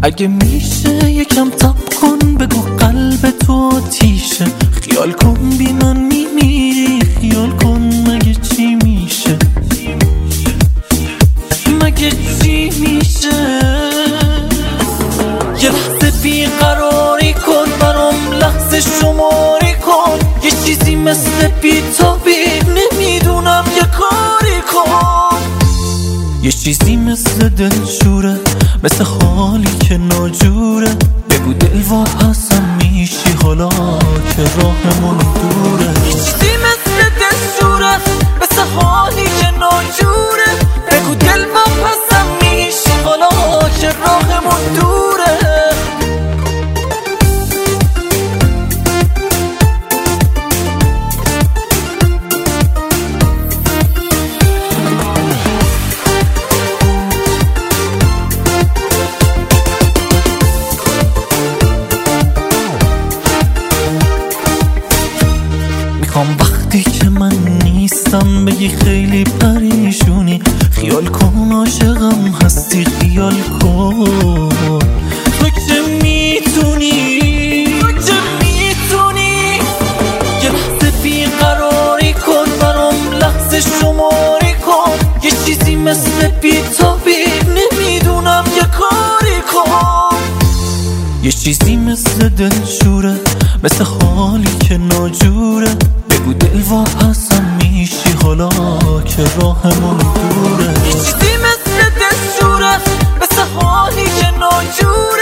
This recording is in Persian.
اگه میشه یکم تاب کن، بگو قلب تو آتیشه. خیال کن بی من میمیری، خیال کن مگه چی میشه، مگه چی میشه. یه لحظه بیقراری کن، برام لحظه شماری کن. یه چیزی مثل بی‌تابی، نمیدونم یه کاری کن. یه چیزی مثل دلشوره، مثل حالی که ناجوره. بگو دل واپسم میشی حالا که راهمون دوره. یه چیزی مثل دلشوره، مثل حالی که ناجوره. بگو دل واپسم میشی حالا که راهمون دوره. میخوام وقتی که من نیستم بگی خیلی پریشونی. خیال کن عاشقم هستی، خیال کن تو که میتونی، یه لحظه بیقراری کن، برام لحظه شماری کن. یه چیزی مثل بی‌تابی، نمیدونم یه کاری کن. یه چیزی مثل دلشوره، مثل حالی که ناجوره. بگو دل واپسم میشی حالا که راهمون دوره. یه چیزی مثل دلشوره، مثل حالی که ناجوره.